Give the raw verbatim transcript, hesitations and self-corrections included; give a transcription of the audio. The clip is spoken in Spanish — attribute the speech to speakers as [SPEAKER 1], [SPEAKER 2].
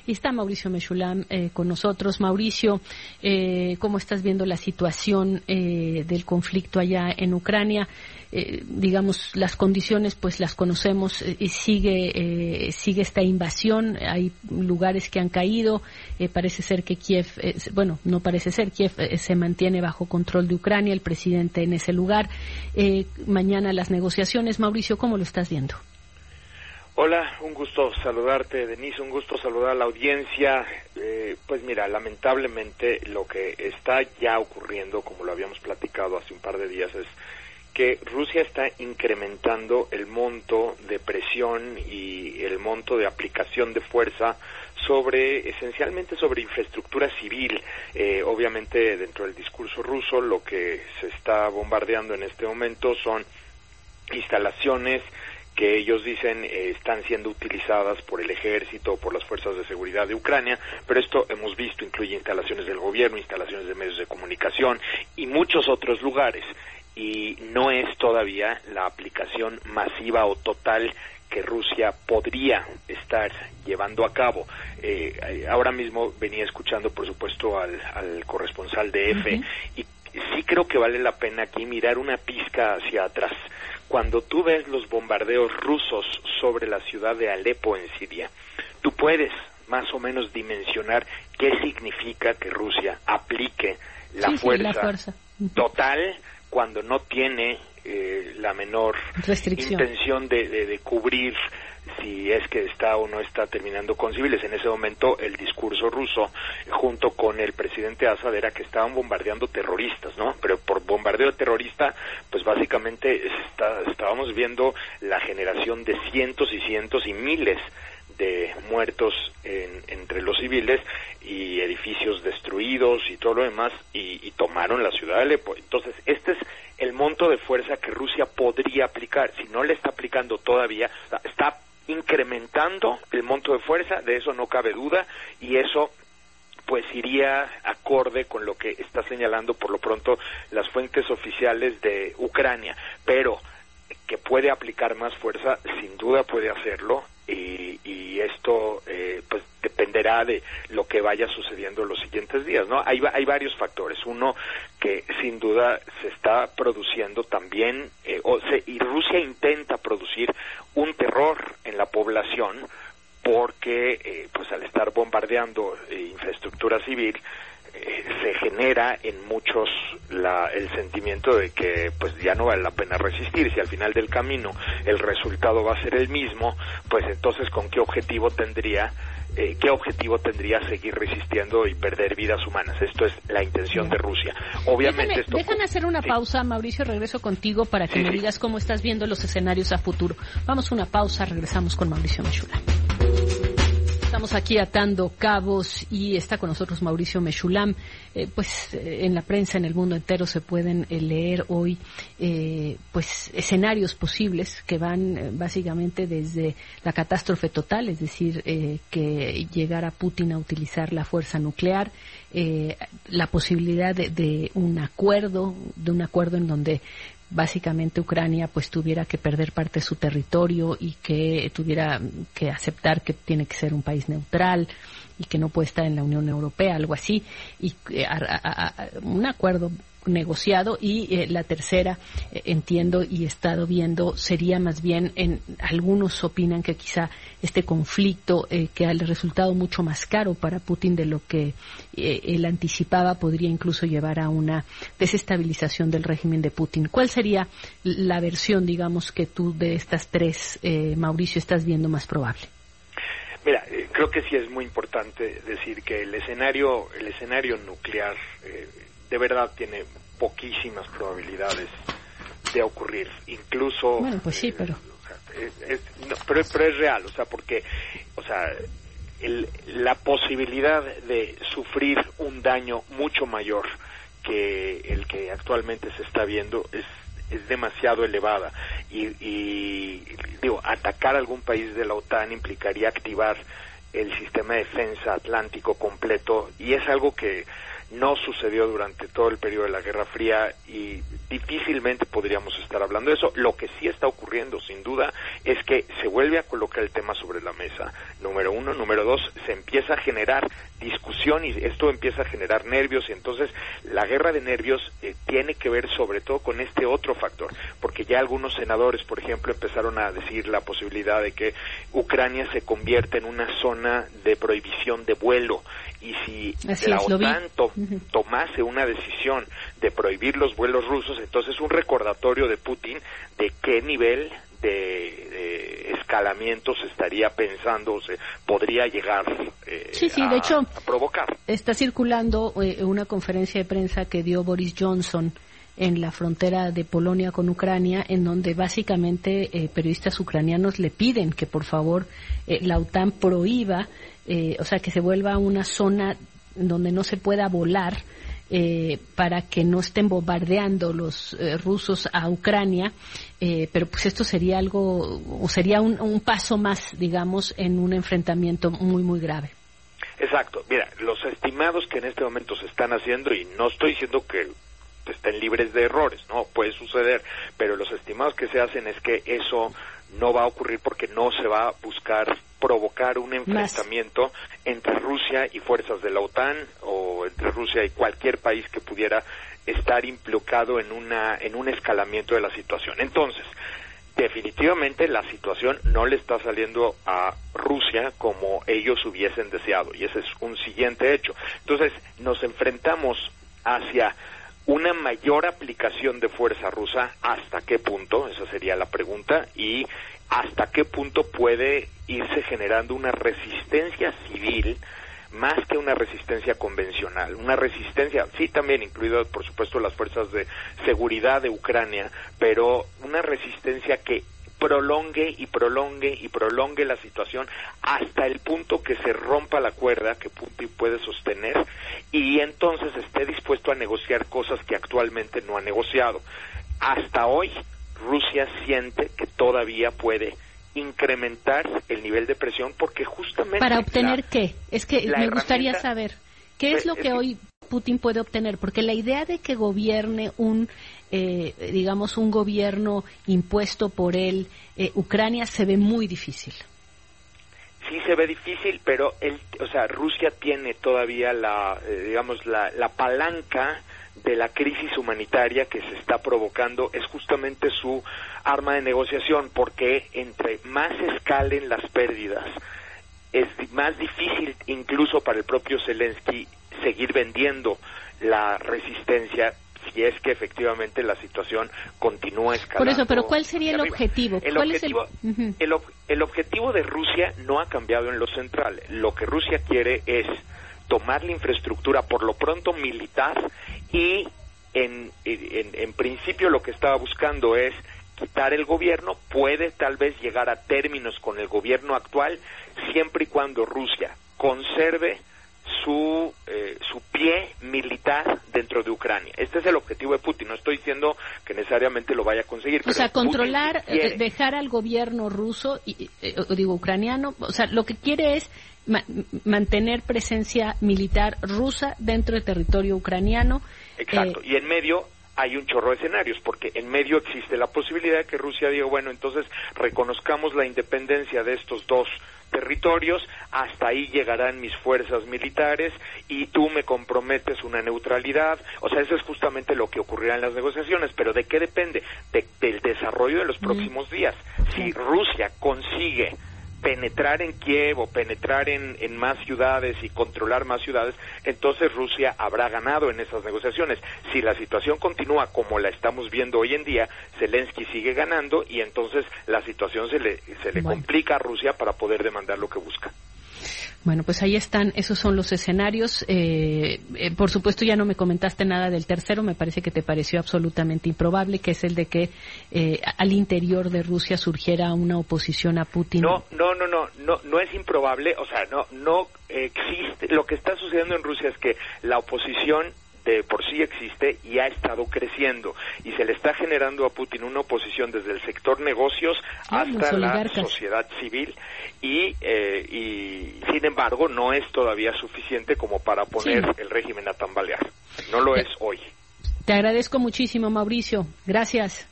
[SPEAKER 1] Y está Mauricio Meshulam eh, con nosotros. Mauricio, eh, ¿cómo estás viendo la situación eh, del conflicto allá en Ucrania? Eh, digamos, las condiciones pues las conocemos eh, y sigue eh, sigue esta invasión. Hay lugares que han caído. Eh, parece ser que Kiev, eh, bueno, no parece ser, Kiev eh, se mantiene bajo control de Ucrania, el presidente en ese lugar. Eh, mañana las negociaciones. Mauricio, ¿cómo lo estás viendo?
[SPEAKER 2] Hola, un gusto saludarte, Denise, un gusto saludar a la audiencia. Eh, pues mira, lamentablemente lo que está ya ocurriendo, como lo habíamos platicado hace un par de días, es que Rusia está incrementando el monto de presión y el monto de aplicación de fuerza sobre, esencialmente sobre infraestructura civil. Eh, obviamente dentro del discurso ruso lo que se está bombardeando en este momento son instalaciones que ellos dicen eh, están siendo utilizadas por el ejército o por las fuerzas de seguridad de Ucrania, pero esto hemos visto incluye instalaciones del gobierno, instalaciones de medios de comunicación y muchos otros lugares, y no es todavía la aplicación masiva o total que Rusia podría estar llevando a cabo. Eh, ahora mismo venía escuchando, por supuesto, al, al corresponsal de E F E, uh-huh. y sí creo que vale la pena aquí mirar una pizca hacia atrás. Cuando tú ves los bombardeos rusos sobre la ciudad de Alepo en Siria, tú puedes más o menos dimensionar qué significa que Rusia aplique la,
[SPEAKER 1] sí,
[SPEAKER 2] fuerza,
[SPEAKER 1] sí, la fuerza
[SPEAKER 2] total cuando no tiene eh, la menor
[SPEAKER 1] restricción,
[SPEAKER 2] intención de, de, de cubrir si es que está o no está terminando con civiles. En ese momento el discurso ruso junto con el presidente Assad era que estaban bombardeando terroristas, ¿no? Pero por bombardeo terrorista, pues básicamente está, estábamos viendo la generación de cientos y cientos y miles de muertos en, entre los civiles y edificios destruidos y todo lo demás, y, y tomaron la ciudad de Alepo. Entonces, este es el monto de fuerza que Rusia podría aplicar. Si no le está aplicando todavía, está incrementando el monto de fuerza, de eso no cabe duda, y eso pues iría acorde con lo que está señalando por lo pronto las fuentes oficiales de Ucrania, pero que puede aplicar más fuerza, sin duda puede hacerlo, y, y esto eh, pues dependerá de lo que vaya sucediendo en los siguientes días, ¿no? Hay, hay varios factores. Uno, que sin duda se está produciendo también, eh, o se, y Rusia intenta producir un terror en la población, porque eh, pues al estar bombardeando eh, infraestructura civil, eh, se genera en muchos la, el sentimiento de que pues ya no vale la pena resistir. Si al final del camino el resultado va a ser el mismo, pues entonces ¿con qué objetivo tendría eh, qué objetivo tendría seguir resistiendo y perder vidas humanas? Esto es la intención de Rusia. Obviamente
[SPEAKER 1] déjame,
[SPEAKER 2] esto
[SPEAKER 1] déjame hacer una sí. pausa, Mauricio, regreso contigo para que sí, me sí. digas cómo estás viendo los escenarios a futuro. Vamos a una pausa, regresamos con Mauricio Meshulam. Estamos aquí atando cabos y está con nosotros Mauricio Meshulam. Eh, pues eh, en la prensa, en el mundo entero se pueden eh, leer hoy eh, pues escenarios posibles que van eh, básicamente desde la catástrofe total, es decir, eh, que llegara Putin a utilizar la fuerza nuclear, eh, la posibilidad de, de un acuerdo, de un acuerdo en donde básicamente Ucrania pues tuviera que perder parte de su territorio y que tuviera que aceptar que tiene que ser un país neutral y que no puede estar en la Unión Europea, algo así, y eh, a, a, a, un acuerdo negociado. Y eh, la tercera, eh, entiendo y he estado viendo, sería más bien, en algunos opinan que quizá este conflicto eh, que ha resultado mucho más caro para Putin de lo que eh, él anticipaba, podría incluso llevar a una desestabilización del régimen de Putin. ¿Cuál sería la versión, digamos, que tú de estas tres, eh, Mauricio, estás viendo más probable?
[SPEAKER 2] Mira, eh, creo que sí es muy importante decir que el escenario, el escenario nuclear eh, de verdad tiene poquísimas probabilidades de ocurrir, incluso.
[SPEAKER 1] Bueno, pues sí, pero.
[SPEAKER 2] Eh, o sea, es, es, no, pero, pero es real, o sea, porque, o sea, el, la posibilidad de sufrir un daño mucho mayor que el que actualmente se está viendo es es demasiado elevada, y, y digo, atacar a algún país de la OTAN implicaría activar el sistema de defensa atlántico completo, y es algo que no sucedió durante todo el periodo de la Guerra Fría, y difícilmente podríamos estar hablando de eso. Lo que sí está ocurriendo, sin duda, es que se vuelve a colocar el tema sobre la mesa, número uno. Número dos, se empieza a generar discusión y esto empieza a generar nervios, y entonces la guerra de nervios eh, tiene que ver sobre todo con este otro factor, porque ya algunos senadores, por ejemplo, empezaron a decir la posibilidad de que Ucrania se convierta en una zona de prohibición de vuelo, y si
[SPEAKER 1] Así
[SPEAKER 2] la
[SPEAKER 1] es,
[SPEAKER 2] OTAN to-
[SPEAKER 1] uh-huh.
[SPEAKER 2] tomase una decisión de prohibir los vuelos rusos, entonces un recordatorio de Putin de qué nivel de, de escalamiento se estaría pensando, se podría llegar eh,
[SPEAKER 1] sí, sí,
[SPEAKER 2] a,
[SPEAKER 1] de hecho,
[SPEAKER 2] a provocar.
[SPEAKER 1] Está circulando eh, una conferencia de prensa que dio Boris Johnson en la frontera de Polonia con Ucrania, en donde básicamente eh, periodistas ucranianos le piden que por favor eh, la OTAN prohíba, eh, o sea, que se vuelva una zona donde no se pueda volar, Eh, para que no estén bombardeando los eh, rusos a Ucrania, eh, pero pues esto sería algo, o sería un, un paso más, digamos, en un enfrentamiento muy, muy grave.
[SPEAKER 2] Exacto. Mira, los estimados que en este momento se están haciendo, y no estoy diciendo que estén libres de errores, no, puede suceder, pero los estimados que se hacen es que eso no va a ocurrir porque no se va a buscar provocar un enfrentamiento Más. entre Rusia y fuerzas de la OTAN, o entre Rusia y cualquier país que pudiera estar implicado en una en un escalamiento de la situación. Entonces, definitivamente la situación no le está saliendo a Rusia como ellos hubiesen deseado, y ese es un siguiente hecho. Entonces, nos enfrentamos hacia una mayor aplicación de fuerza rusa. ¿Hasta qué punto? Esa sería la pregunta. Y hasta qué punto puede irse generando una resistencia civil más que una resistencia convencional. Una resistencia, sí, también incluidas por supuesto las fuerzas de seguridad de Ucrania, pero una resistencia que prolongue y prolongue y prolongue la situación hasta el punto que se rompa la cuerda que Putin puede sostener, y entonces esté dispuesto a negociar cosas que actualmente no ha negociado. Hasta hoy Rusia siente que todavía puede incrementar el nivel de presión porque justamente...
[SPEAKER 1] ¿Para obtener la, qué? Es que me gustaría saber, ¿qué es lo que
[SPEAKER 2] es,
[SPEAKER 1] hoy Putin puede obtener? Porque la idea de que gobierne un, eh, digamos, un gobierno impuesto por él, eh, Ucrania, se ve muy difícil.
[SPEAKER 2] Sí se ve difícil, pero él, o sea, Rusia tiene todavía la, eh, digamos, la, la palanca de la crisis humanitaria que se está provocando, es justamente su arma de negociación, porque entre más escalen las pérdidas, es más difícil incluso para el propio Zelensky seguir vendiendo la resistencia si es que efectivamente la situación continúa escalando.
[SPEAKER 1] Por eso, pero ¿cuál sería el objetivo?
[SPEAKER 2] El
[SPEAKER 1] ¿Cuál
[SPEAKER 2] objetivo,
[SPEAKER 1] es el... Uh-huh.
[SPEAKER 2] el, el objetivo de Rusia no ha cambiado en lo central. Lo que Rusia quiere es tomar la infraestructura, por lo pronto militar, y en, en, en principio lo que estaba buscando es quitar el gobierno. Puede tal vez llegar a términos con el gobierno actual, siempre y cuando Rusia conserve su eh, su pie militar dentro de Ucrania. Este es el objetivo de Putin. No estoy diciendo que necesariamente lo vaya a conseguir.
[SPEAKER 1] O
[SPEAKER 2] pero
[SPEAKER 1] sea, controlar,
[SPEAKER 2] quiere...
[SPEAKER 1] dejar al gobierno ruso, y, eh, digo, ucraniano, o sea, lo que quiere es ma- mantener presencia militar rusa dentro del territorio ucraniano.
[SPEAKER 2] Exacto, eh, y en medio hay un chorro de escenarios, porque en medio existe la posibilidad de que Rusia diga, bueno, entonces reconozcamos la independencia de estos dos territorios, hasta ahí llegarán mis fuerzas militares y tú me comprometes una neutralidad. O sea, eso es justamente lo que ocurrirá en las negociaciones, pero ¿de qué depende? De, del desarrollo de los próximos días. Si Rusia consigue penetrar en Kiev o penetrar en, en más ciudades y controlar más ciudades, entonces Rusia habrá ganado en esas negociaciones. Si la situación continúa como la estamos viendo hoy en día, Zelensky sigue ganando y entonces la situación se le, se le bueno. complica a Rusia para poder demandar lo que busca.
[SPEAKER 1] Bueno, pues ahí están, esos son los escenarios. Eh, eh, por supuesto, ya no me comentaste nada del tercero, me parece que te pareció absolutamente improbable, que es el de que eh, al interior de Rusia surgiera una oposición a Putin.
[SPEAKER 2] No, no, no, no, no, no es improbable, o sea, no, no existe. Lo que está sucediendo en Rusia es que la oposición de por sí existe y ha estado creciendo, y se le está generando a Putin una oposición desde el sector negocios ah, hasta la sociedad civil, y, eh, y sin embargo no es todavía suficiente como para poner sí. el régimen a tambalear. No lo es hoy.
[SPEAKER 1] Te agradezco muchísimo, Mauricio. Gracias.